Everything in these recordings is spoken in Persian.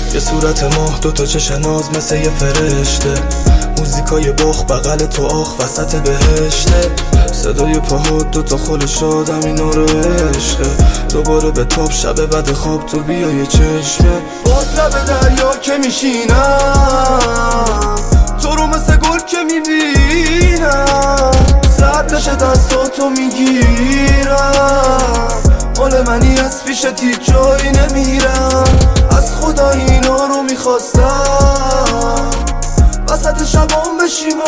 یه صورت ماه دوتا چشم ناز مثل یه فرشته، موزیکای بخ بغل تو آخ وسط بهشته، صدای پاهات دوتا خل شادم اینا رو عشقه، دوباره به تاب شب بعد خواب تو بیا یه چشمه. باز لب دریا که میشینم تو رو مثل گل که میبینم، سرد بشه دستاتو میگیرم، مال منی از پیشت هیچ جایی نمیرم، از خدا اینا رو میخواستم وسط شبام بشیم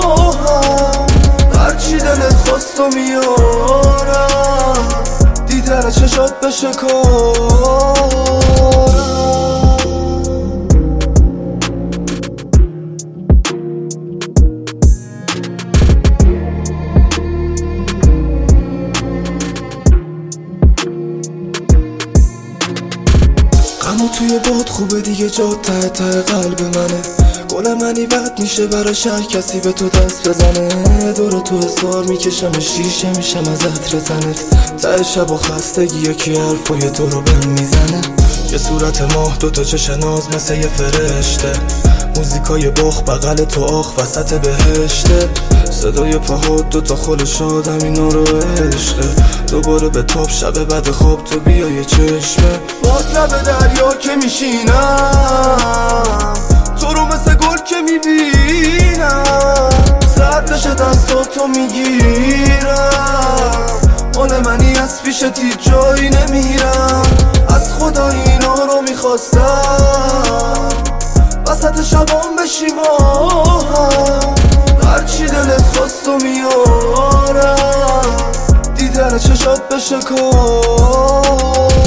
هرچی دلت خواست و میارم، دیدن چشات بشه کارم. غمو توی باد خوبه دیگه جات ته ته قلب منه، گل منی بد میشه برای شهر کسی به تو دست بزنه، دور تو حسار میکشم شیشه میشم از عطر تنت، ته شب و خستگی یکی حرفای تو رو بهم میزنه. یه صورت ماه دوتا چشم ناز مثل یه فرشته، موزیکای بخ بغل تو آخ وسط بهشته، صدای پاهات دوتا خل شادم اینا رو عشقه، دوباره به تاب شب بعد خواب تو بیا یه چشمه. باز لب دریا که میشینم تو رو مثل گل که میبینم، سرد بشه دستاتو میگیرم، مال منی از پیشت هیچ جایی نمیرم، از خدا اینا رو میخواستم وسط شبام بشیم هرچی دلت خواست و میارم، دیدن چشات بشه کار.